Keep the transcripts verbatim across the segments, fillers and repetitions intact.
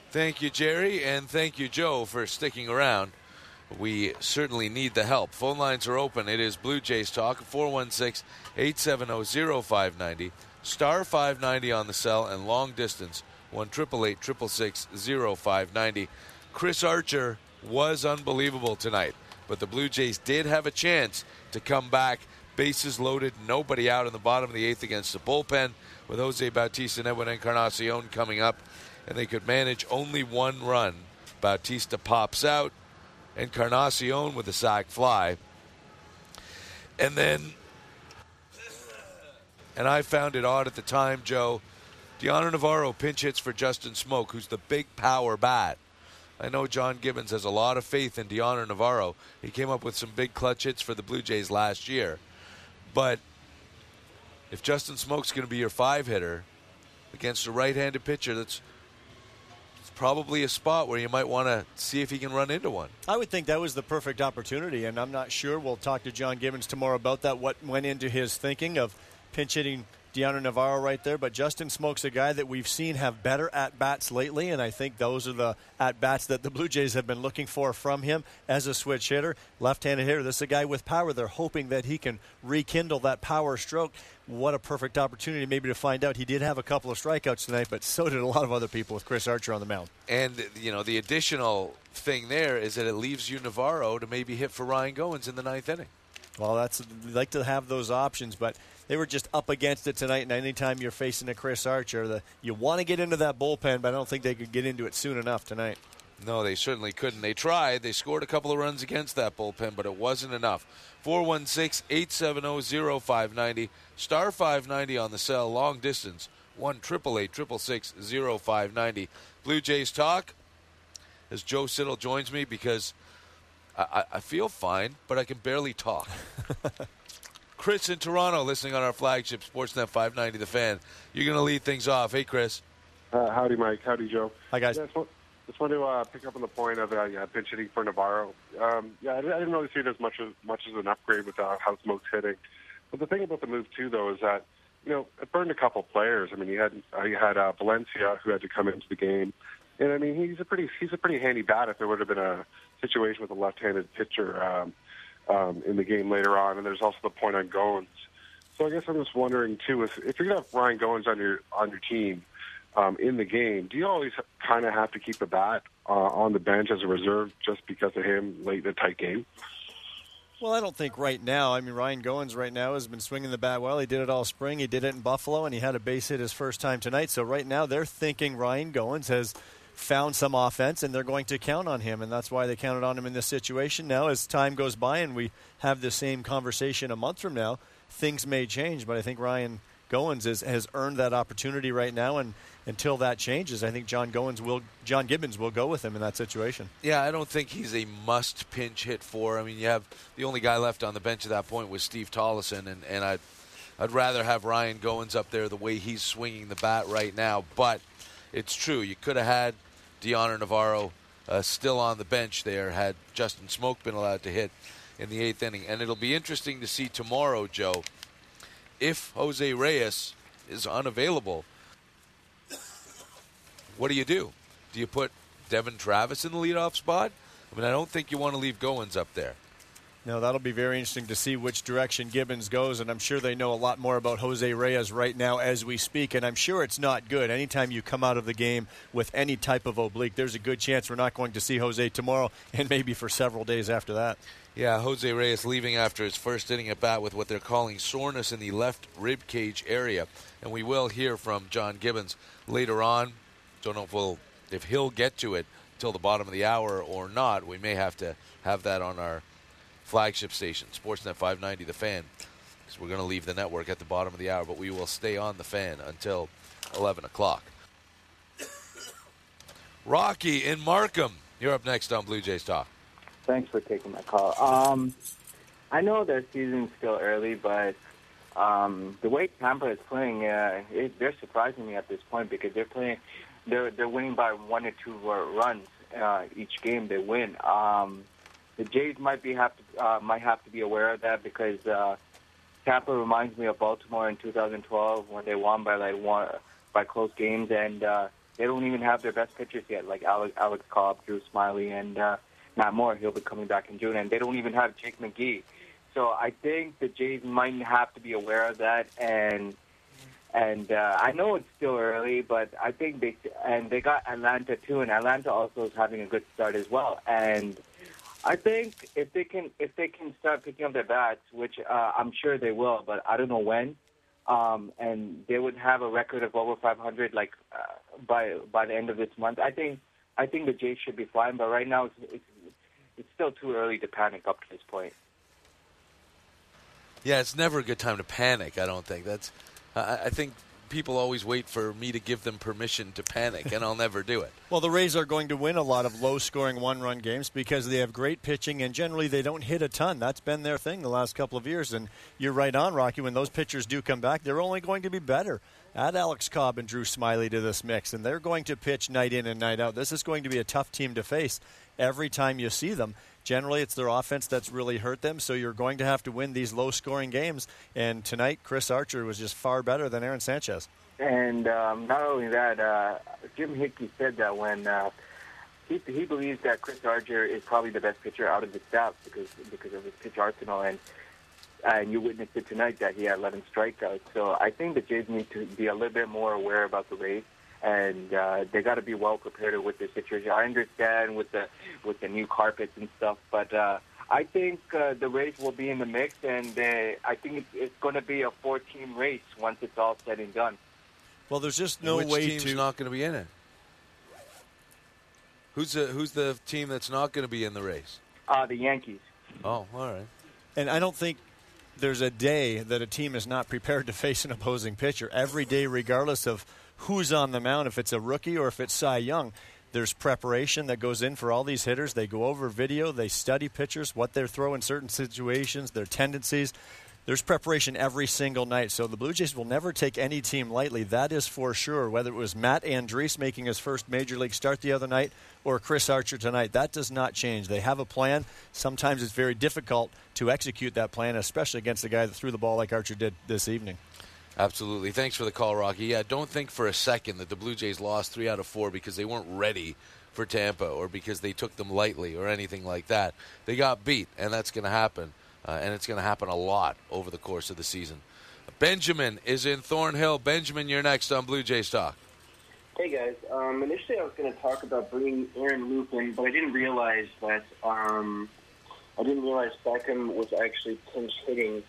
Thank you, Jerry, and thank you, Joe, for sticking around. We certainly need the help. Phone lines are open. It is Blue Jays Talk, four one six, eight seven zero, zero five nine zero, star five ninety on the cell, and long distance, one eight eight eight, six six six, zero five nine zero. Chris Archer was unbelievable tonight, but the Blue Jays did have a chance to come back. Bases loaded, nobody out in the bottom of the eighth against the bullpen, with Jose Bautista and Edwin Encarnacion coming up, and they could manage only one run. Bautista pops out, Encarnacion with a sac fly. And then, and I found it odd at the time, Joe, Dioner Navarro pinch hits for Justin Smoak, who's the big power bat. I know John Gibbons has a lot of faith in Dioner Navarro. He came up with some big clutch hits for the Blue Jays last year. But if Justin Smoak's going to be your five-hitter against a right-handed pitcher, that's probably a spot where you might want to see if he can run into one. I would think that was the perfect opportunity, and I'm not sure. We'll talk to John Gibbons tomorrow about that, what went into his thinking of pinch hitting Dioner Navarro right there. But Justin Smoak's a guy that we've seen have better at-bats lately, and I think those are the at-bats that the Blue Jays have been looking for from him as a switch hitter, left-handed hitter. This is a guy with power. They're hoping that he can rekindle that power stroke. What a perfect opportunity maybe to find out. He did have a couple of strikeouts tonight, but so did a lot of other people with Chris Archer on the mound. And, you know, the additional thing there is that it leaves you Navarro to maybe hit for Ryan Goins in the ninth inning. Well, that's we like to have those options, but they were just up against it tonight, and anytime you're facing a Chris Archer, the, you want to get into that bullpen, but I don't think they could get into it soon enough tonight. No, they certainly couldn't. They tried. They scored a couple of runs against that bullpen, but it wasn't enough. four one six, eight seven zero, zero five nine zero, star five ninety on the cell, long distance, one eight eight eight, six six six, zero five nine zero. Blue Jays Talk, as Joe Siddall joins me, because I, I feel fine, but I can barely talk. Chris in Toronto, listening on our flagship Sportsnet five ninety The Fan. You're going to lead things off. Hey, Chris. Uh, howdy, Mike. Howdy, Joe. Hi, guys. Yeah, just, want, just want to uh, pick up on the point of uh, yeah, pinch hitting for Navarro. Um, yeah, I, I didn't really see it as much as much as an upgrade with uh, how Smoke's hitting. But the thing about the move too, though, is that you know it burned a couple players. I mean, you had uh, you had uh, Valencia who had to come into the game, and I mean he's a pretty he's a pretty handy bat if there would have been a situation with a left-handed pitcher um, um, in the game later on. And there's also the point on Goins. So I guess I'm just wondering too, if, if you're going to have Ryan Goins on your on your team um, in the game, do you always kind of have to keep the bat uh, on the bench as a reserve just because of him late in a tight game? Well, I don't think right now. I mean, Ryan Goins right now has been swinging the bat well. He did it all spring. He did it in Buffalo, and he had a base hit his first time tonight. So right now they're thinking Ryan Goins has found some offense, and they're going to count on him, and that's why they counted on him in this situation. Now, as time goes by and we have the same conversation a month from now, things may change, but I think Ryan Goins is, has earned that opportunity right now, and until that changes, I think John Goins will, John Gibbons will go with him in that situation. Yeah, I don't think he's a must pinch hit for. I mean, you have the only guy left on the bench at that point was Steve Tollefson, and, and I'd, I'd rather have Ryan Goins up there the way he's swinging the bat right now, but it's true. You could have had Dioner Navarro uh, still on the bench there had Justin Smoak been allowed to hit in the eighth inning. And it'll be interesting to see tomorrow, Joe, if Jose Reyes is unavailable, what do you do? Do you put Devin Travis in the leadoff spot? I mean, I don't think you want to leave Goins up there. No, that'll be very interesting to see which direction Gibbons goes, and I'm sure they know a lot more about Jose Reyes right now as we speak, and I'm sure it's not good. Anytime you come out of the game with any type of oblique, there's a good chance we're not going to see Jose tomorrow and maybe for several days after that. Yeah, Jose Reyes leaving after his first inning at bat with what they're calling soreness in the left rib cage area, and we will hear from John Gibbons later on. Don't know if, we'll, if he'll get to it till the bottom of the hour or not. We may have to have that on our flagship station, Sportsnet five ninety The Fan, because we're going to leave the network at the bottom of the hour, but we will stay on The Fan until eleven o'clock. Rocky in Markham, you're up next on Blue Jays Talk. Thanks for taking my call. Um, I know their season's still early, but um, the way Tampa is playing, uh, it, they're surprising me at this point because they're playing, they're they're winning by one or two runs uh, each game they win. Um, The Jays might be have to uh, might have to be aware of that because uh, Tampa reminds me of Baltimore in two thousand twelve when they won by like one by close games, and uh, They don't even have their best pitchers yet, like Alex, Alex Cobb, Drew Smiley, and uh, Matt Moore. He'll be coming back in June, and they don't even have Jake McGee. So I think the Jays might have to be aware of that, and and uh, I know it's still early, but I think they and they got Atlanta too, and Atlanta also is having a good start as well. And I think if they can if they can start picking up their bats, which uh, I'm sure they will, but I don't know when. Um, and they would have a record of over five hundred, like uh, by by the end of this month. I think I think the Jays should be fine, but right now it's, it's it's still too early to panic up to this point. Yeah, it's never a good time to panic. I don't think that's. Uh, I think people always wait for me to give them permission to panic, and I'll never do it. Well, the Rays are going to win a lot of low-scoring one-run games because they have great pitching, and generally they don't hit a ton. That's been their thing the last couple of years, and you're right on, Rocky. When those pitchers do come back, they're only going to be better. Add Alex Cobb and Drew Smiley to this mix, and they're going to pitch night in and night out. This is going to be a tough team to face every time you see them. Generally, it's their offense that's really hurt them, so you're going to have to win these low-scoring games. And tonight, Chris Archer was just far better than Aaron Sanchez. And um, not only that, uh, Jim Hickey said that when uh, he he believes that Chris Archer is probably the best pitcher out of the staff because because of his pitch arsenal, and and you witnessed it tonight that he had eleven strikeouts. So I think the Jays need to be a little bit more aware about the Rays, and uh, they got to be well prepared with the situation. I understand with the with the new carpets and stuff, but uh, I think uh, the Rays will be in the mix, and uh, I think it's, it's going to be a four-team race once it's all said and done. Well, there's just no Which way team's to. not going to be in it? Who's the Who's the team that's not going to be in the race? Uh, the Yankees. Oh, all right. And I don't think there's a day that a team is not prepared to face an opposing pitcher. Every day, regardless of who's on the mound, if it's a rookie or if it's Cy Young, there's preparation that goes in for all these hitters. They go over video. They study pitchers, what they throw in certain situations, their tendencies. There's preparation every single night, so the Blue Jays will never take any team lightly. That is for sure, whether it was Matt Andriese making his first Major League start the other night or Chris Archer tonight. That does not change. They have a plan. Sometimes it's very difficult to execute that plan, especially against a guy that threw the ball like Archer did this evening. Absolutely. Thanks for the call, Rocky. Yeah, don't think for a second that the Blue Jays lost three out of four because they weren't ready for Tampa or because they took them lightly or anything like that. They got beat, and that's going to happen. Uh, and it's going to happen a lot over the course of the season. Benjamin is in Thornhill. Benjamin, you're next on Blue Jays Talk. Hey, guys. Um, initially, I was going to talk about bringing Aaron Loup in, but I didn't realize that um, I didn't realize Beckham was actually pinch hitting.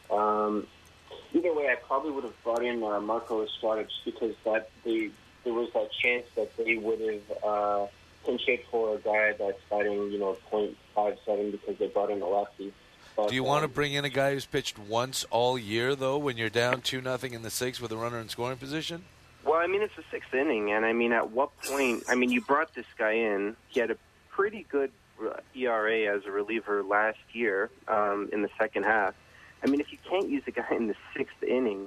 Um, either way, I probably would have brought in uh, Marco Estrada just because that they, there was that chance that they would have uh, pinch hit for a guy that's batting, you know, point five seven because they brought in a lefty. But, Do you um, want to bring in a guy who's pitched once all year, though, when you're down two nothing in the sixth with a runner in scoring position? Well, I mean, it's the sixth inning, and I mean, at what point? I mean, you brought this guy in. He had a pretty good E R A as a reliever last year um, in the second half. I mean, if you can't use a guy in the sixth inning,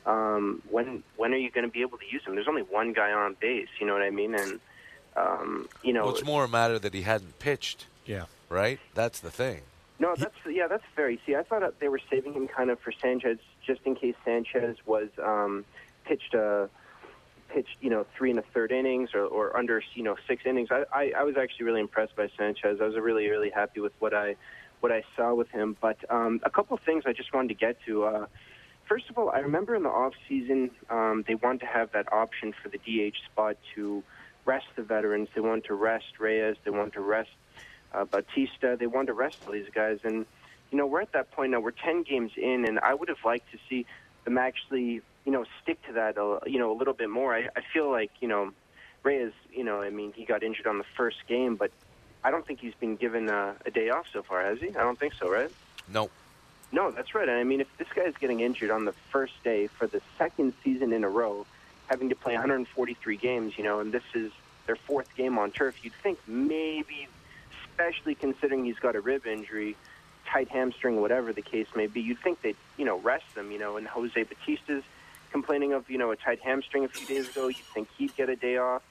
um, when when are you going to be able to use him? There's only one guy on base, you know what I mean? And um, you know, Well, it's more a matter that he hadn't pitched. Yeah. Right? That's the thing. No, that's yeah, that's very. See, I thought they were saving him kind of for Sanchez, just in case Sanchez was um, pitched a pitched you know three and a third innings or, or under you know six innings. I, I, I was actually really impressed by Sanchez. I was really really happy with what I what I saw with him. But um, a couple of things I just wanted to get to. Uh, first of all, I remember in the off season um, they wanted to have that option for the D H spot to rest the veterans. They wanted to rest Reyes. They wanted to rest. Uh, Bautista, they wanted to rest all these guys, and you know we're at that point now. We're ten games in, and I would have liked to see them actually, you know, stick to that, uh, you know, a little bit more. I, I feel like, you know, Reyes, you know, I mean, he got injured on the first game, but I don't think he's been given a, a day off so far, has he? I don't think so, right? No. No, that's right. I mean, if this guy's getting injured on the first day for the second season in a row, having to play one hundred forty-three games, you know, and this is their fourth game on turf, you'd think maybe, especially considering he's got a rib injury, tight hamstring, whatever the case may be, you'd think they'd, you know, rest them, you know, and Jose Bautista's complaining of, you know, a tight hamstring a few days ago. You'd think he'd get a day off.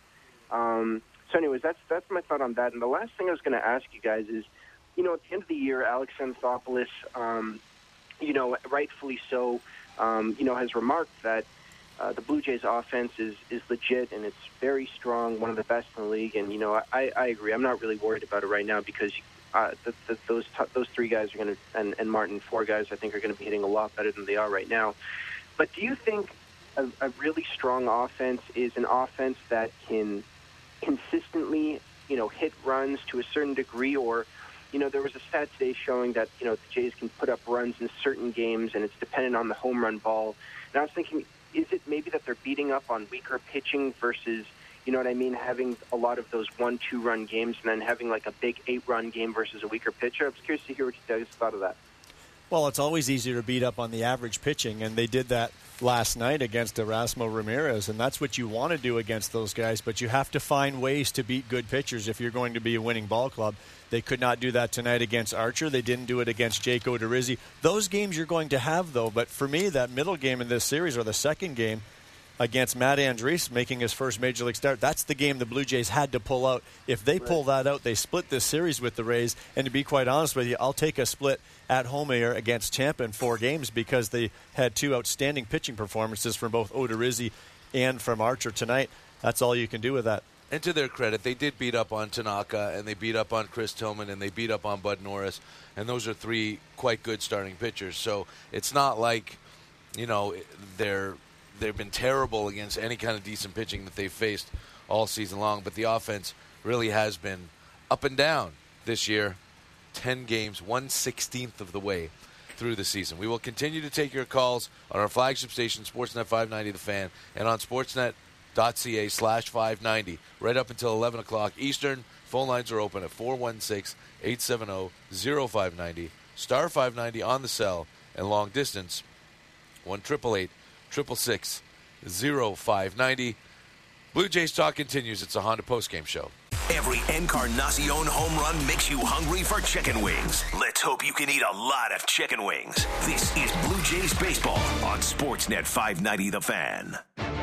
Um, so anyways, that's that's my thought on that. And the last thing I was going to ask you guys is, you know, at the end of the year, Alex Anthopoulos, um, you know, rightfully so, um, you know, has remarked that uh, the Blue Jays offense is, is legit and it's very strong, one of the best in the league. And, you know, I, I agree. I'm not really worried about it right now because uh, the, the, those t- those three guys are going to, and, and Martin, four guys, I think are going to be hitting a lot better than they are right now. But do you think a, a really strong offense is an offense that can consistently, you know, hit runs to a certain degree? Or, you know, there was a stat today showing that, you know, the Jays can put up runs in certain games and it's dependent on the home run ball. And I was thinking, is it maybe that they're beating up on weaker pitching versus, you know what I mean, having a lot of those one, two run games and then having like a big eight run game versus a weaker pitcher? I was curious to hear what you guys thought of that. Well, it's always easier to beat up on the average pitching, and they did that last night against Erasmo Ramirez, and that's what you want to do against those guys, but you have to find ways to beat good pitchers if you're going to be a winning ball club. They could not do that tonight against Archer. They didn't do it against Jake Odorizzi. Those games you're going to have, though, but for me, that middle game in this series, or the second game, against Matt Andriese making his first Major League start, that's the game the Blue Jays had to pull out. If they pull that out, they split this series with the Rays. And to be quite honest with you, I'll take a split at home here against Tampa in four games because they had two outstanding pitching performances from both Odorizzi and from Archer tonight. That's all you can do with that. And to their credit, they did beat up on Tanaka, and they beat up on Chris Tillman, and they beat up on Bud Norris. And those are three quite good starting pitchers. So it's not like, you know, they're... They've been terrible against any kind of decent pitching that they've faced all season long, but the offense really has been up and down this year. Ten games, one sixteenth of the way through the season. We will continue to take your calls on our flagship station, Sportsnet five ninety The Fan, and on sportsnet.ca slash 590, right up until eleven o'clock Eastern. Phone lines are open at four one six, eight seven zero, zero five nine zero, star five ninety on the cell, and long distance, one eight eight eight, six six six, zero five nine zero. Blue Jays Talk continues. It's a Honda postgame show. Every Encarnacion home run makes you hungry for chicken wings. Let's hope you can eat a lot of chicken wings. This is Blue Jays Baseball on Sportsnet five ninety The Fan.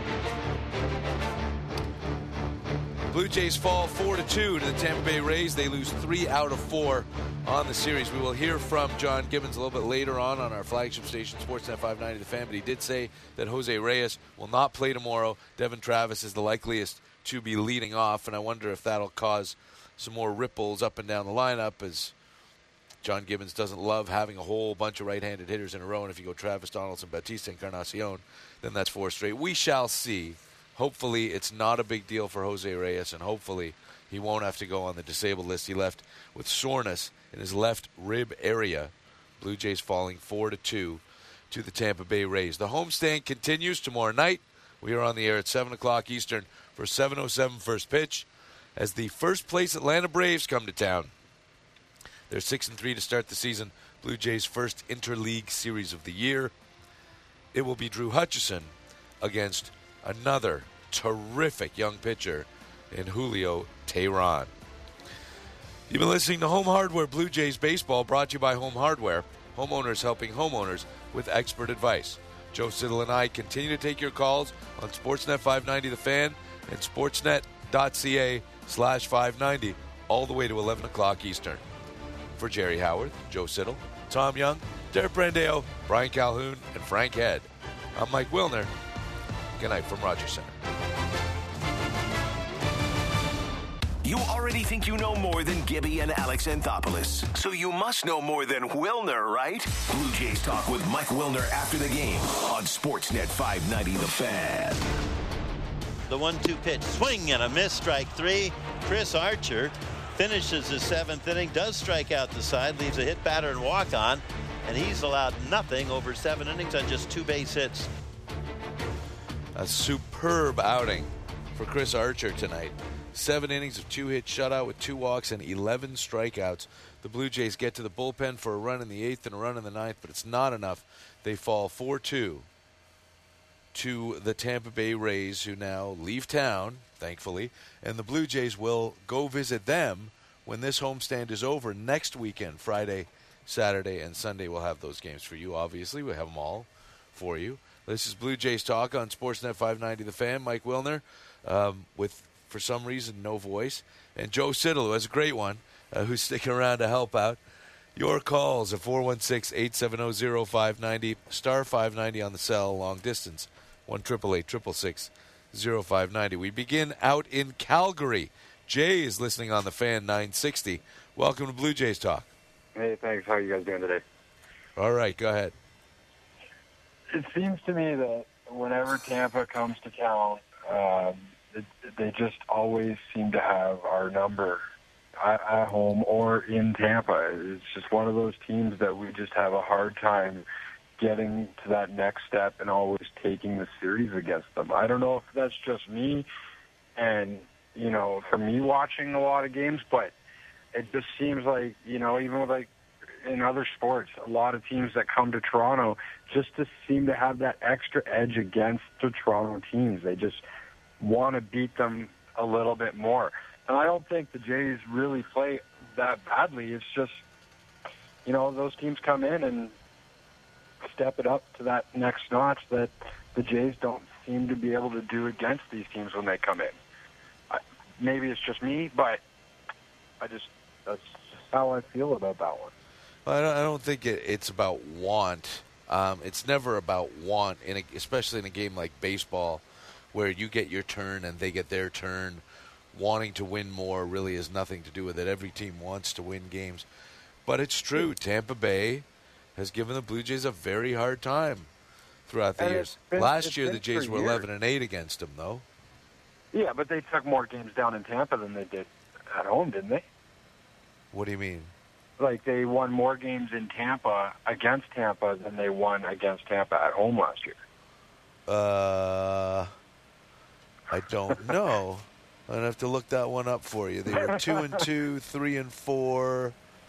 Blue Jays fall four to two to the Tampa Bay Rays. They lose three out of four on the series. We will hear from John Gibbons a little bit later on on our flagship station, Sportsnet five ninety The Fan, but he did say that Jose Reyes will not play tomorrow. Devin Travis is the likeliest to be leading off, and I wonder if that'll cause some more ripples up and down the lineup, as John Gibbons doesn't love having a whole bunch of right-handed hitters in a row, and if you go Travis, Donaldson, Bautista, Encarnacion, then that's four straight. We shall see. Hopefully it's not a big deal for Jose Reyes, and hopefully he won't have to go on the disabled list. He left with soreness in his left rib area. Blue Jays falling four to two to the Tampa Bay Rays. The homestand continues tomorrow night. We are on the air at seven o'clock Eastern for seven oh seven first pitch as the first-place Atlanta Braves come to town. They're six and three to start the season. Blue Jays' first interleague series of the year. It will be Drew Hutchison against another terrific young pitcher in Julio Teheran. You've been listening to Home Hardware Blue Jays Baseball, brought to you by Home Hardware, homeowners helping homeowners with expert advice. Joe Siddle and I continue to take your calls on Sportsnet five ninety The Fan and sportsnet.ca slash 590 all the way to eleven o'clock Eastern. For Jerry Howard, Joe Siddle, Tom Young, Derek Brandeo, Brian Calhoun, and Frank Head, I'm Mike Wilner. Good night from Rogers Center. You already think you know more than Gibby and Alex Anthopoulos, so you must know more than Wilner, right? Blue Jays Talk with Mike Wilner after the game on Sportsnet five ninety The Fan. The one two pitch, swing and a miss, strike three. Chris Archer finishes his seventh inning, does strike out the side, leaves a hit, batter, and walk on, and he's allowed nothing over seven innings on just two base hits. A superb outing for Chris Archer tonight. Seven innings of two-hit shutout with two walks and eleven strikeouts. The Blue Jays get to the bullpen for a run in the eighth and a run in the ninth, but it's not enough. They fall four two to the Tampa Bay Rays, who now leave town, thankfully, and the Blue Jays will go visit them when this homestand is over next weekend. Friday, Saturday, and Sunday we'll have those games for you, obviously. We'll have them all for you. This is Blue Jays Talk on Sportsnet five ninety The Fan. Mike Wilner um, with, for some reason, no voice. And Joe Siddle, who has a great one, uh, who's sticking around to help out. Your calls at four one six, eight seven zero, zero five nine zero, star five ninety on the cell, long distance, one eight eight eight six six zero five nine zero. We begin out in Calgary. Jay is listening on the Fan nine sixty. Welcome to Blue Jays Talk. Hey, thanks. How are you guys doing today? All right, go ahead. It seems to me that whenever Tampa comes to town, um, it, they just always seem to have our number at, at home or in Tampa. It's just one of those teams that we just have a hard time getting to that next step and always taking the series against them. I don't know if that's just me and, you know, for me watching a lot of games, but it just seems like, you know, even with like in other sports, a lot of teams that come to Toronto just to seem to have that extra edge against the Toronto teams. They just want to beat them a little bit more. And I don't think the Jays really play that badly. It's just, you know, those teams come in and step it up to that next notch that the Jays don't seem to be able to do against these teams when they come in. I, maybe it's just me, but I just that's just how I feel about that one. I don't, I don't think it, it's about want. Um, it's never about want, in a, especially in a game like baseball, where you get your turn and they get their turn. Wanting to win more really has nothing to do with it. Every team wants to win games. But it's true. Tampa Bay has given the Blue Jays a very hard time throughout the And years. it's been- Last it's year, been the Jays for were years. eleven and eight against them, though. Yeah, but they took more games down in Tampa than they did at home, didn't they? What do you mean? Like they won more games in Tampa against Tampa than they won against Tampa at home last year. Uh, I don't know. I'd have to look that one up for you. They were two and two, three and four,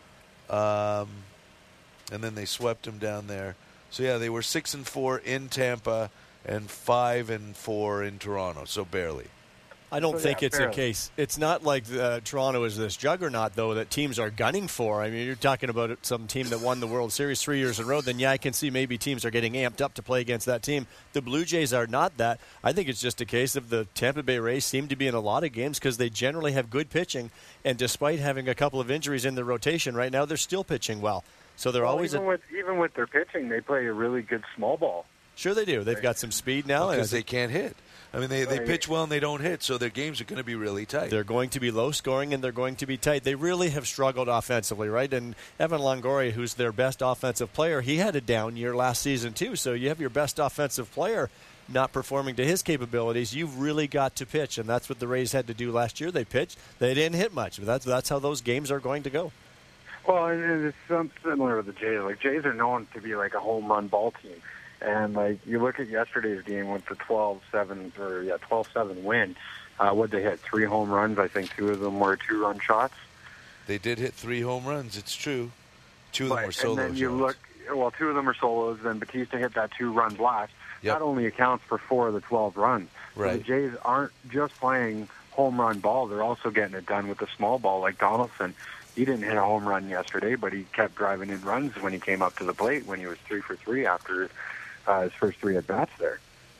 um, and then they swept them down there. So yeah, they were six and four in Tampa and five and four in Toronto. So barely. I don't So, think yeah, it's a barely. case. It's not like uh, Toronto is this juggernaut, though, that teams are gunning for. I mean, you're talking about some team that won the World Series three years in a row. Then, yeah, I can see maybe teams are getting amped up to play against that team. The Blue Jays are not that. I think it's just a case of the Tampa Bay Rays seem to be in a lot of games because they generally have good pitching. And despite having a couple of injuries in the rotation right now, they're still pitching well. So they're Well, always even a, with even with their pitching, they play a really good small ball. sure they do. They've got some speed now. Because and they can't hit. I mean, they, they Right. pitch well and they don't hit, so their games are going to be really tight. They're going to be low scoring and they're going to be tight. They really have struggled offensively, right? And Evan Longoria, who's their best offensive player, he had a down year last season too. So you have your best offensive player not performing to his capabilities. You've really got to pitch, and that's what the Rays had to do last year. They pitched. They didn't hit much, but that's that's how those games are going to go. Well, and it's some similar with the Jays. Like Jays are known to be like a home run ball team. And like you look at yesterday's game with the twelve seven or yeah twelve seven win, uh, what they hit three home runs. I think two of them were two run shots. They did hit three home runs. It's true. Two of them But- were solo and then you shots. look, well, two of them are solos. Then Batista hit that two run blast. Yep. That only accounts for four of the twelve runs. So Right. the Jays aren't just playing home run ball; they're also getting it done with the small ball. Like Donaldson, he didn't hit a home run yesterday, but he kept driving in runs when he came up to the plate when he was three for three after uh, his first three at bats there.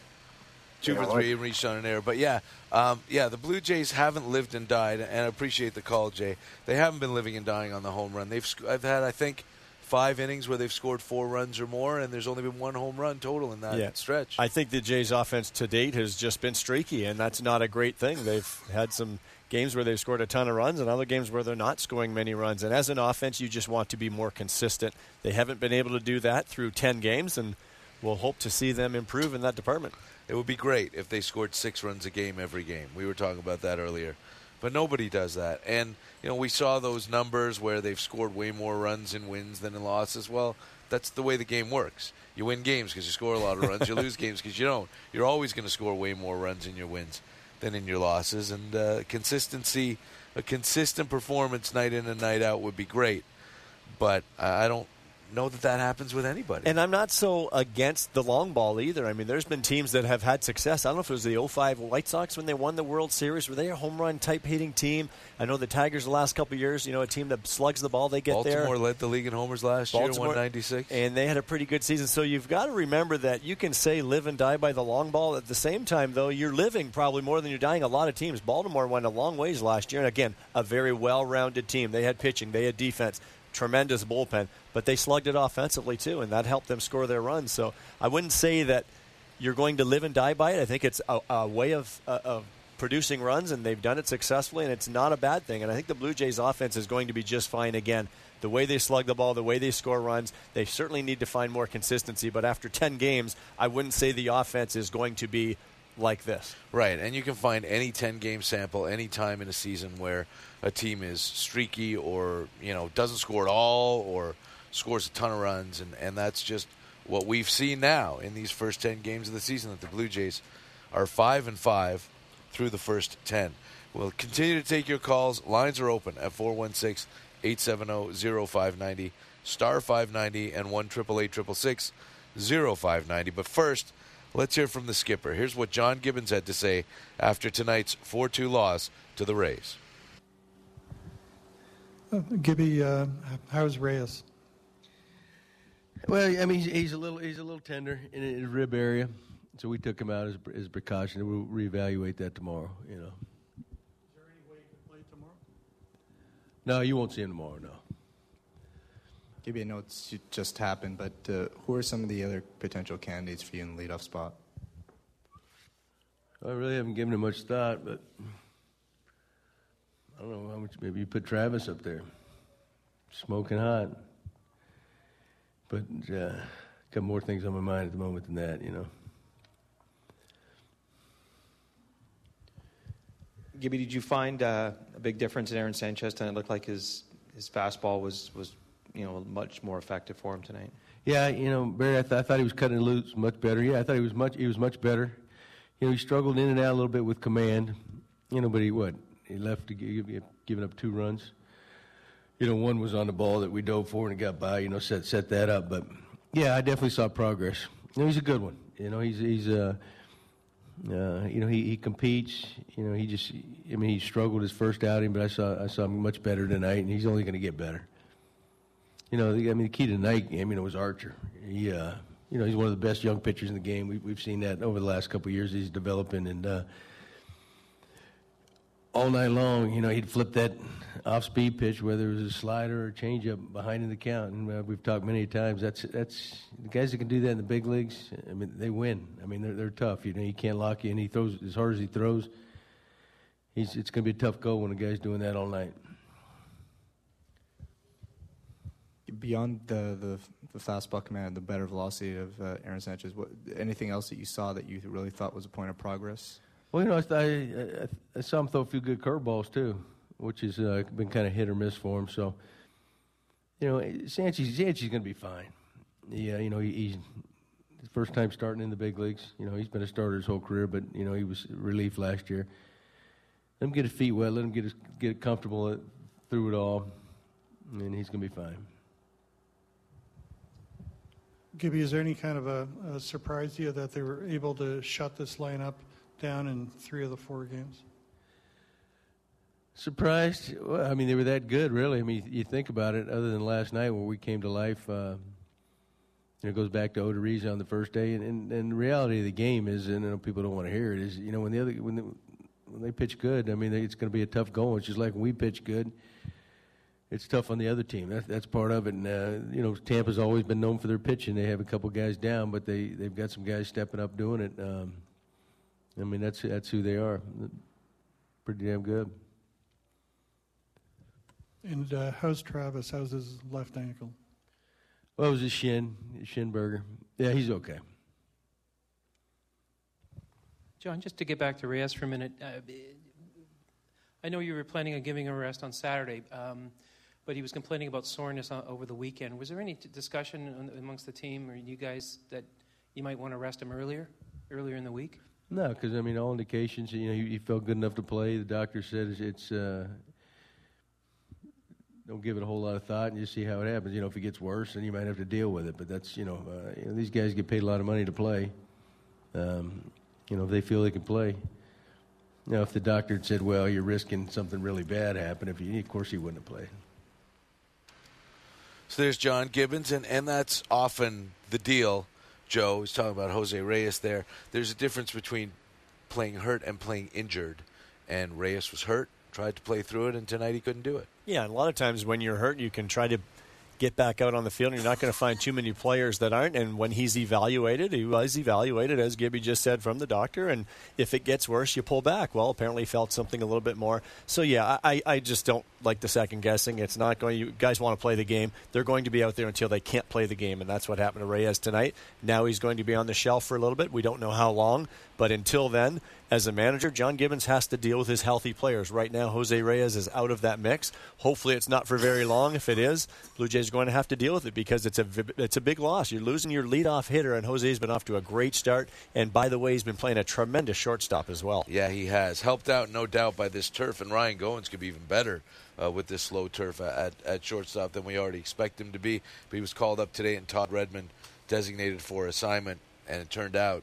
Two You for know, three and reached on an error. But yeah, um, yeah, the Blue Jays haven't lived and died, and I appreciate the call, Jay. They haven't been living and dying on the home run. They've sc- I've had, I think, five innings where they've scored four runs or more, and there's only been one home run total in that Yeah. stretch. I think the Jays' offense to date has just been streaky, and that's not a great thing. They've had some games where they've scored a ton of runs and other games where they're not scoring many runs. And as an offense, you just want to be more consistent. They haven't been able to do that through ten games, and we'll hope to see them improve in that department. It would be great if they scored six runs a game every game. We were talking about that earlier. But nobody does that. And, you know, we saw those numbers where they've scored way more runs in wins than in losses. Well, that's the way the game works. You win games because you score a lot of runs. You lose games because you don't. You're always going to score way more runs in your wins than in your losses. And uh, consistency, a consistent performance night in and night out would be great. But I don't know that that happens with anybody. And I'm not so against the long ball either. I mean, there's been teams that have had success. I don't know if it was the oh five White Sox when they won the World Series. Were they a home run type hitting team? I know the Tigers the last couple of years, you know, a team that slugs the ball, they get there. Baltimore led the league in homers last year, Baltimore, one ninety-six. And they had a pretty good season. So you've got to remember that you can say live and die by the long ball. At the same time, though, you're living probably more than you're dying. A lot of teams. Baltimore went a long ways last year. And, again, a very well-rounded team. They had pitching. They had defense. Tremendous bullpen. But they slugged it offensively, too, and that helped them score their runs. So I wouldn't say that you're going to live and die by it. I think it's a, a way of, uh, of producing runs, and they've done it successfully, and it's not a bad thing. And I think the Blue Jays offense is going to be just fine again. The way they slug the ball, the way they score runs, they certainly need to find more consistency. But after ten games, I wouldn't say the offense is going to be like this. Right, and you can find any ten-game sample any time in a season where a team is streaky or, you know, doesn't score at all or scores a ton of runs, and, and that's just what we've seen now in these first ten games of the season, that the Blue Jays are five and five through the first ten. We'll continue to take your calls. Lines are open at four one six, eight seven zero, zero five nine zero, star five ninety, and one eight eight eight six six, zero five nine zero. But first, let's hear from the skipper. Here's what John Gibbons had to say after tonight's four two loss to the Rays. Uh, Gibby, uh, how's Reyes? Well, I mean, he's, he's a little he's a little tender in his rib area, so we took him out as, as a precaution. We'll reevaluate that tomorrow. You know. Is there any way he can play tomorrow? No, you won't see him tomorrow. No. Gibby, I know it's just happened, but uh, who are some of the other potential candidates for you in the leadoff spot? I really haven't given it much thought, but I don't know how much. Maybe you put Travis up there, smoking hot. But uh, got more things on my mind at the moment than that, you know. Gibby, did you find uh, a big difference in Aaron Sanchez tonight? It looked like his his fastball was, was you know, much more effective for him tonight. Yeah, you know, Barry, I, th- I thought he was cutting it loose much better. Yeah, I thought he was much he was much better. You know, he struggled in and out a little bit with command. You know, but he what? He left to give, giving up two runs. You know, one was on the ball that we dove for and it got by. You know, set set that up. But yeah, I definitely saw progress. You know, he's a good one. You know, he's he's uh, uh you know he, he competes. You know, he just I mean he struggled his first outing, but I saw I saw him much better tonight, and he's only going to get better. You know, the, I mean the key to tonight game, you know, was Archer. He uh, you know he's one of the best young pitchers in the game. We, we've seen that over the last couple of years. He's developing and. Uh, All night long, you know, he'd flip that off-speed pitch, whether it was a slider or a changeup, behind in the count. And uh, we've talked many times. That's that's the guys that can do that in the big leagues. I mean, they win. I mean, they're they're tough. You know, you can't lock you in. He throws as hard as he throws. He's it's going to be a tough go when a guy's doing that all night. Beyond the the, the fastball command, the better velocity of uh, Aaron Sanchez, what, anything else that you saw that you really thought was a point of progress? Well, you know, I, I, I saw him throw a few good curveballs, too, which has uh, been kind of hit or miss for him. So, you know, Sanchez, Sanchez going to be fine. Yeah, you know, he, he's his first time starting in the big leagues. You know, he's been a starter his whole career, but, you know, he was relief last year. Let him get his feet wet. Let him get his, get comfortable through it all, and he's going to be fine. Gibby, is there any kind of a, a surprise to you that they were able to shut this lineup down in three of the four games? Surprised? Well, I mean, they were that good, really. I mean, you think about it, other than last night where we came to life, uh, you know, it goes back to Odorizzi on the first day. And, and, and the reality of the game is, and I know people don't want to hear it, is, you know, when the other when, the, when they pitch good, I mean, it's going to be a tough going. It's just like when we pitch good, it's tough on the other team. That, that's part of it. And, uh, you know, Tampa's always been known for their pitching. They have a couple guys down, but they, they've got some guys stepping up doing it. Um, I mean, that's that's who they are. Pretty damn good. And uh, how's Travis? How's his left ankle? Well, it was his shin, his shin burger. Yeah, he's okay. John, just to get back to Reyes for a minute, uh, I know you were planning on giving him a rest on Saturday, um, but he was complaining about soreness on, over the weekend. Was there any t- discussion amongst the team or you guys that you might want to rest him earlier, earlier in the week? No, because, I mean, all indications, you know, he, he felt good enough to play. The doctor said it's, it's uh, don't give it a whole lot of thought and just see how it happens. You know, if it gets worse, then you might have to deal with it. But that's, you know, uh, you know these guys get paid a lot of money to play. Um, you know, if they feel they can play. You know, if the doctor had said, well, you're risking something really bad happen, if you, of course he wouldn't have played. So there's John Gibbons, and, and that's often the deal. Joe was talking about Jose Reyes there. There's a difference between playing hurt and playing injured. And Reyes was hurt, tried to play through it, and tonight he couldn't do it. Yeah, and a lot of times when you're hurt, you can try to get back out on the field. And you're not going to find too many players that aren't. And when he's evaluated, he was evaluated, as Gibby just said, from the doctor. And if it gets worse, you pull back. Well, apparently he felt something a little bit more. So, yeah, I, I just don't like the second guessing. It's not going. You guys want to play the game. They're going to be out there until they can't play the game. And that's what happened to Reyes tonight. Now he's going to be on the shelf for a little bit. We don't know how long. But until then, as a manager, John Gibbons has to deal with his healthy players. Right now, Jose Reyes is out of that mix. Hopefully it's not for very long. If it is, Blue Jays are going to have to deal with it because it's a, it's a big loss. You're losing your leadoff hitter, and Jose's been off to a great start. And by the way, he's been playing a tremendous shortstop as well. Yeah, he has. Helped out, no doubt, by this turf. And Ryan Goins could be even better uh, with this slow turf at, at shortstop than we already expect him to be. But he was called up today, and Todd Redmond designated for assignment, and it turned out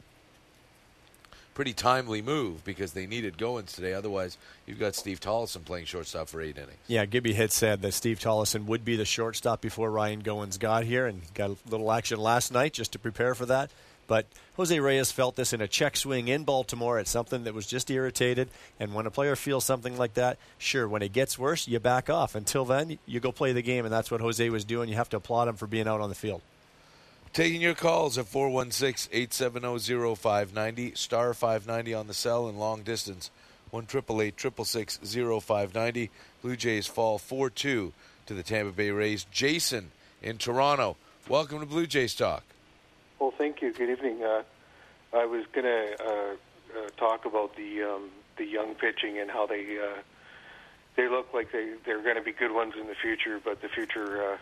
pretty timely move because they needed Goins today. Otherwise, you've got Steve Tollison playing shortstop for eight innings. Yeah, Gibby had said that Steve Tollison would be the shortstop before Ryan Goins got here, and got a little action last night just to prepare for that. But Jose Reyes felt this in a check swing in Baltimore. It's something that was just irritated. And when a player feels something like that, sure, when it gets worse, you back off. Until then, you go play the game, and that's what Jose was doing. You have to applaud him for being out on the field. Taking your calls at four one six, eight seven zero, zero five nine zero, star five ninety on the cell and long distance, one eight eight eight, six six six, zero five nine zero. Blue Jays fall four two to the Tampa Bay Rays. Jason in Toronto, welcome to Blue Jays Talk. Well, thank you. Good evening. Uh, I was going to uh, uh, talk about the um, the young pitching and how they uh, they look like they, they're going to be good ones in the future, but the future... Uh,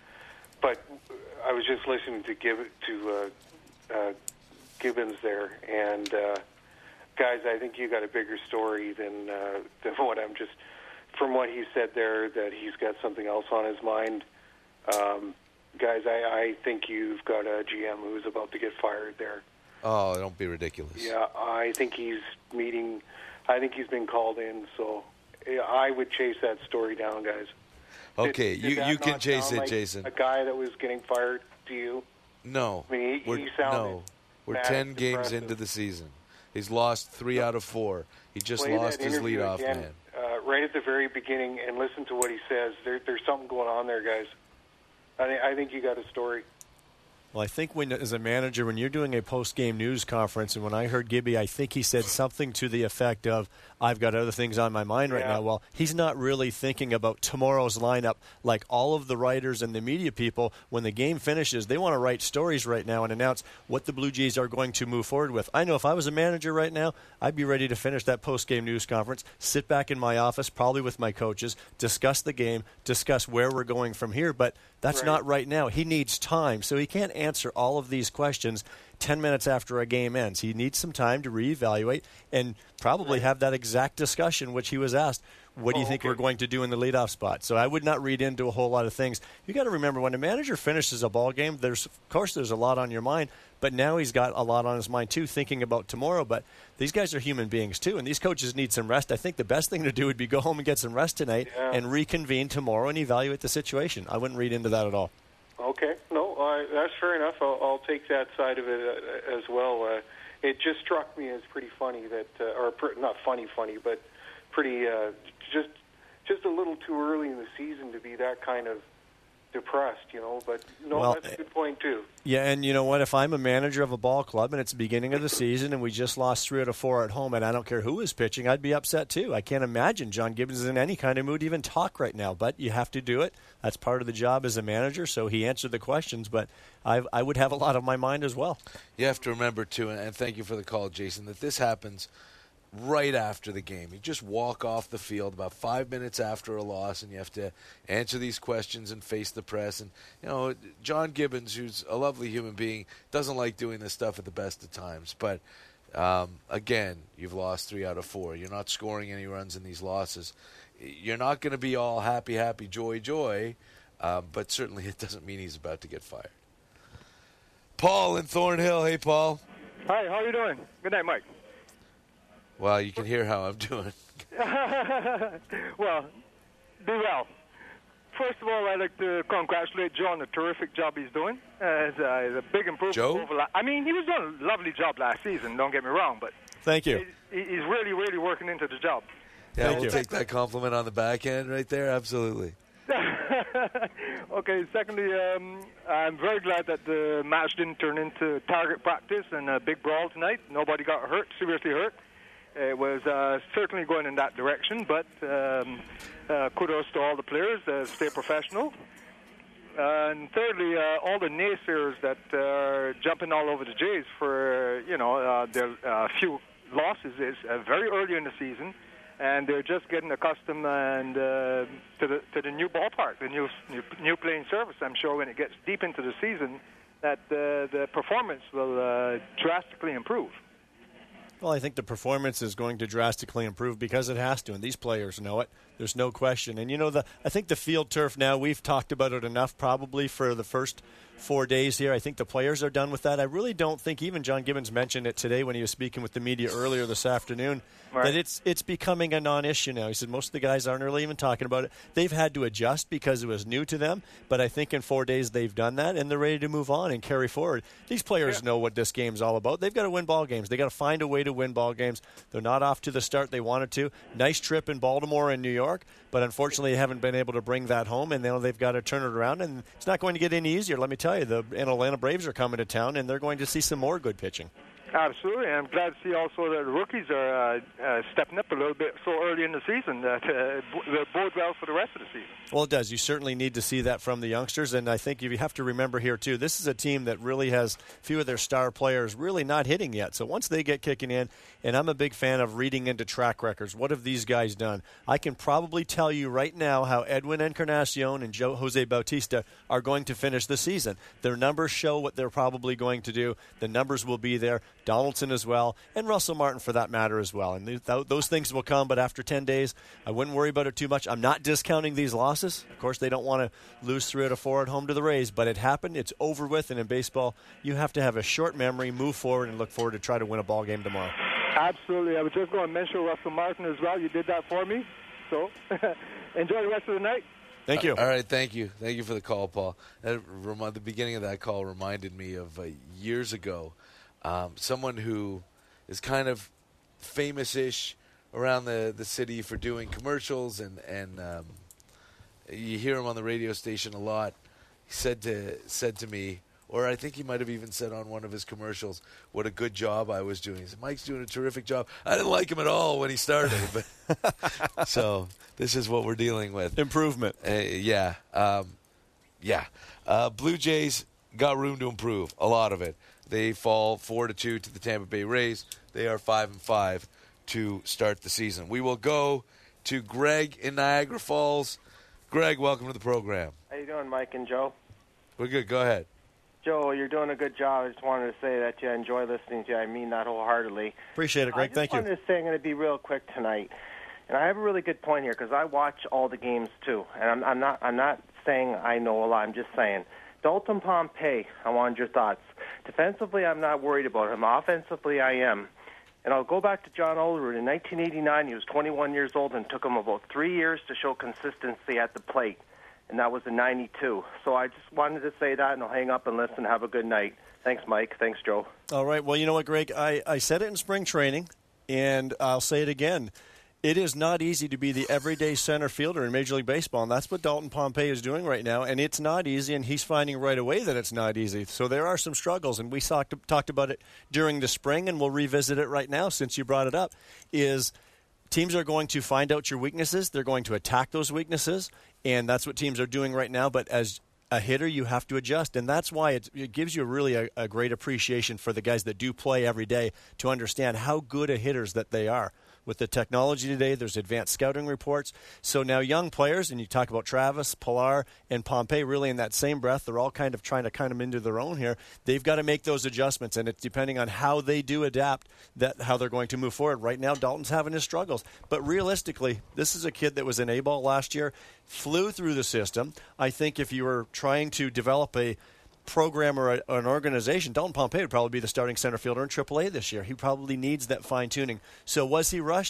But I was just listening to Gib, to uh, uh, Gibbons there, and uh, guys, I think you got a bigger story than uh, than what I'm just from what he said there. That he's got something else on his mind, um, guys. I, I think you've got a G M who's about to get fired there. Oh, don't be ridiculous. Yeah, I think he's meeting. I think he's been called in, so I would chase that story down, guys. Okay, Did, did you, you can chase it, like Jason. A guy that was getting fired to you? No. I mean, he, we're, he sounded no. We're mad, ten games depressive. into the season. He's lost three out of four. He just Play lost that his interview leadoff again, man. Uh, right at the very beginning, and listen to what he says. There, there's something going on there, guys. I, th- I think you got a story. Well, I think when, as a manager, when you're doing a post-game news conference, and when I heard Gibby, I think he said something to the effect of, I've got other things on my mind right Yeah. now. Well, he's not really thinking about tomorrow's lineup like all of the writers and the media people. When the game finishes, they want to write stories right now and announce what the Blue Jays are going to move forward with. I know if I was a manager right now, I'd be ready to finish that post-game news conference, sit back in my office, probably with my coaches, discuss the game, discuss where we're going from here. But that's Right. not right now. He needs time, so he can't answer all of these questions ten minutes after a game ends. He needs some time to reevaluate and probably Right. have that exact discussion which he was asked, what do you Oh, think okay. we're going to do in the leadoff spot? So I would not read into a whole lot of things. You got to remember, when a manager finishes a ball game, there's of course there's a lot on your mind, but now he's got a lot on his mind too, thinking about tomorrow. But these guys are human beings too, and these coaches need some rest. I think the best thing to do would be go home and get some rest tonight Yeah. and reconvene tomorrow and evaluate the situation. I wouldn't read into that at all. Okay, no, uh, that's fair enough. I'll, I'll take that side of it uh, as well. Uh, it just struck me as pretty funny that, uh, or pr- not funny, funny, but pretty uh, just just a little too early in the season to be that kind of depressed, you know. But no, Well, that's a good point too. Yeah, and you know what? If I'm a manager of a ball club and it's the beginning of the season and we just lost three out of four at home and I don't care who is pitching, I'd be upset too. I can't imagine John Gibbons is in any kind of mood to even talk right now, but you have to do it. That's part of the job as a manager, so he answered the questions, but I, I would have a lot on my mind as well. You have to remember, too, and thank you for the call, Jason, that this happens right after the game. You just walk off the field about five minutes after a loss, and you have to answer these questions and face the press. And, you know, John Gibbons, who's a lovely human being, doesn't like doing this stuff at the best of times. But, um, again, you've lost three out of four. You're not scoring any runs in these losses. You're not going to be all happy, happy, joy, joy, um, but certainly it doesn't mean he's about to get fired. Paul in Thornhill. Hey, Paul. Hi, how are you doing? Good night, Mike. Well, you can hear how I'm doing. Well, do well. First of all, I'd like to congratulate Joe on the terrific job he's doing. Uh, it's, uh, it's a big improvement. Joe? Over la- I mean, he was doing a lovely job last season, don't get me wrong, but Thank you. he, he's really, really working into the job. Yeah, Thank we'll you. take that compliment on the back end right there. Absolutely. Okay, secondly, um, I'm very glad that the match didn't turn into target practice and a big brawl tonight. Nobody got hurt, seriously hurt. It was uh, certainly going in that direction, but um, uh, kudos to all the players. Uh, stay professional. Uh, and thirdly, uh, all the naysayers that are jumping all over the Jays for, you know, uh, their uh, few losses is uh, very early in the season, and they're just getting accustomed and uh, to the to the new ballpark, the new, new new playing surface. I'm sure when it gets deep into the season, that uh, the performance will uh, drastically improve. Well, I think the performance is going to drastically improve because it has to, and these players know it. There's no question. And, you know, the I think the field turf now, we've talked about it enough probably for the first four days here. I think the players are done with that. I really don't think, even John Gibbons mentioned it today when he was speaking with the media earlier this afternoon, right, that it's it's becoming a non-issue now. He said most of the guys aren't really even talking about it. They've had to adjust because it was new to them, but I think in four days they've done that, and they're ready to move on and carry forward. These players yeah. know what this game's all about. They've got to win ball games. They've got to find a way to win ball games. They're not off to the start they wanted to. Nice trip in Baltimore and New York, but unfortunately haven't been able to bring that home, and now they've got to turn it around, and it's not going to get any easier. Let me tell you, the Atlanta Braves are coming to town, and they're going to see some more good pitching. Absolutely. I'm glad to see also that the rookies are uh, uh, stepping up a little bit so early in the season that uh, they bode well for the rest of the season. Well, it does. You certainly need to see that from the youngsters, and I think you have to remember here, too, this is a team that really has a few of their star players really not hitting yet. So once they get kicking in, and I'm a big fan of reading into track records, what have these guys done? I can probably tell you right now how Edwin Encarnacion and Joe Jose Bautista are going to finish the season. Their numbers show what they're probably going to do. The numbers will be there. Donaldson as well, and Russell Martin for that matter as well. And th- th- those things will come, but after ten days, I wouldn't worry about it too much. I'm not discounting these losses. Of course, they don't want to lose three out of four at home to the Rays, but it happened. It's over with, and in baseball, you have to have a short memory, move forward, and look forward to try to win a ball game tomorrow. Absolutely. I was just going to mention Russell Martin as well. You did that for me, so enjoy the rest of the night. Thank you. Uh, all right, thank you. Thank you for the call, Paul. That rem- the beginning of that call reminded me of uh, years ago. Um, someone who is kind of famous-ish around the, the city for doing commercials, and, and um, you hear him on the radio station a lot. He said to said to me, or I think he might have even said on one of his commercials, what a good job I was doing. He said, Mike's doing a terrific job. I didn't like him at all when he started. but So this is what we're dealing with. Improvement. Uh, yeah. Um, yeah. Uh, Blue Jays got room to improve, a lot of it. They fall four to two to the Tampa Bay Rays. They are five and five to start the season. We will go to Greg in Niagara Falls. Greg, welcome to the program. How you doing, Mike and Joe? We're good. Go ahead. Joe, you're doing a good job. I just wanted to say that you enjoy listening to you. I mean that wholeheartedly. Appreciate it, Greg. Thank you. I just wanted to say I'm going to be real quick tonight, and I have a really good point here because I watch all the games too, and I'm, I'm not. I'm not saying I know a lot. I'm just saying. Dalton Pompey, I wanted your thoughts. Defensively, I'm not worried about him. Offensively, I am. And I'll go back to John Olerud. In nineteen eighty-nine, he was twenty-one years old, and took him about three years to show consistency at the plate. And that was in ninety-two. So I just wanted to say that, and I'll hang up and listen. Have a good night. Thanks, Mike. Thanks, Joe. All right. Well, you know what, Greg? I, I said it in spring training, and I'll say it again. It is not easy to be the everyday center fielder in Major League Baseball, and that's what Dalton Pompey is doing right now. And it's not easy, and he's finding right away that it's not easy. So there are some struggles, and we talked, talked about it during the spring, and we'll revisit it right now since you brought it up, is teams are going to find out your weaknesses. They're going to attack those weaknesses, and that's what teams are doing right now. But as a hitter, you have to adjust, and that's why it, it gives you really a, a great appreciation for the guys that do play every day to understand how good a hitters that they are. With the technology today, there's advanced scouting reports. So now young players, and you talk about Travis, Pilar, and Pompey, really in that same breath, they're all kind of trying to kind of into their own here. They've got to make those adjustments, and it's depending on how they do adapt, that how they're going to move forward. Right now, Dalton's having his struggles. But realistically, this is a kid that was in A-ball last year, flew through the system. I think if you were trying to develop a program or, a, or an organization, Dalton Pompey would probably be the starting center fielder in triple A this year. He probably needs that fine-tuning. So was he rushed?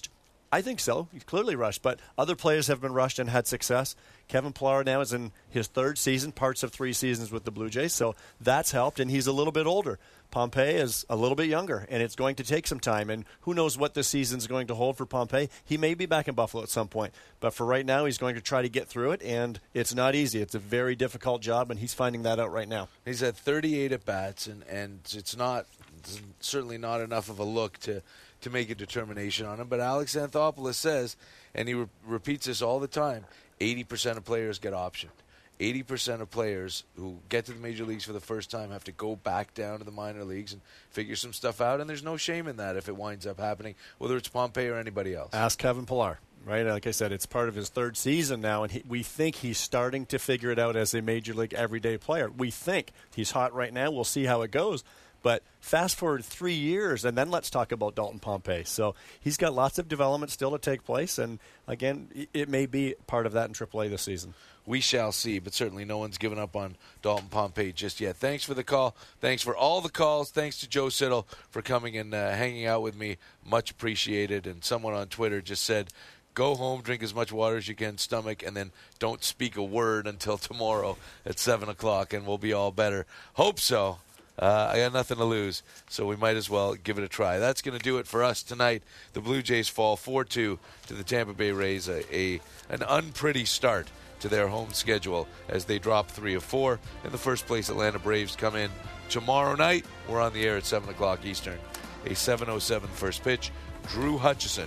I think so. He's clearly rushed, but other players have been rushed and had success. Kevin Pillar now is in his third season, parts of three seasons with the Blue Jays, so that's helped, and he's a little bit older. Pompey is a little bit younger, and it's going to take some time, and who knows what this season's going to hold for Pompey. He may be back in Buffalo at some point, but for right now, he's going to try to get through it, and it's not easy. It's a very difficult job, and he's finding that out right now. He's had thirty-eight at-bats, and, and it's not it's certainly not enough of a look to, to make a determination on him, but Alex Anthopoulos says, and he re- repeats this all the time, eighty percent of players get optioned. eighty percent of players who get to the major leagues for the first time have to go back down to the minor leagues and figure some stuff out, and there's no shame in that if it winds up happening, whether it's Pompey or anybody else. Ask Kevin Pillar, right? Like I said, it's part of his third season now, and he, we think he's starting to figure it out as a major league everyday player. We think he's hot right now. We'll see how it goes. But fast forward three years, and then let's talk about Dalton Pompey. So he's got lots of development still to take place, and again, it may be part of that in triple A this season. We shall see, but certainly no one's given up on Dalton Pompey just yet. Thanks for the call. Thanks for all the calls. Thanks to Joe Siddall for coming and uh, hanging out with me. Much appreciated. And someone on Twitter just said, go home, drink as much water as you can, stomach, and then don't speak a word until tomorrow at seven o'clock, and we'll be all better. Hope so. Uh, I got nothing to lose, so we might as well give it a try. That's going to do it for us tonight. The Blue Jays fall four two to the Tampa Bay Rays, a, a an unpretty start to their home schedule as they drop three of four. In the first place, Atlanta Braves come in tomorrow night. We're on the air at seven o'clock Eastern. A seven oh seven first pitch. Drew Hutchison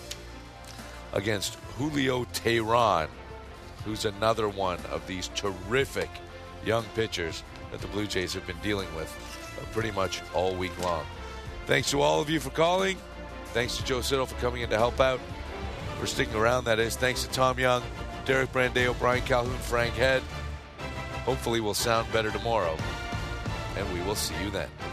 against Julio Teheran, who's another one of these terrific young pitchers that the Blue Jays have been dealing with uh, pretty much all week long. Thanks to all of you for calling. Thanks to Joe Siddall for coming in to help out, for sticking around, that is. Thanks to Tom Young, Derek Brandeo, Brian Calhoun, Frank Head. Hopefully we'll sound better tomorrow, and we will see you then.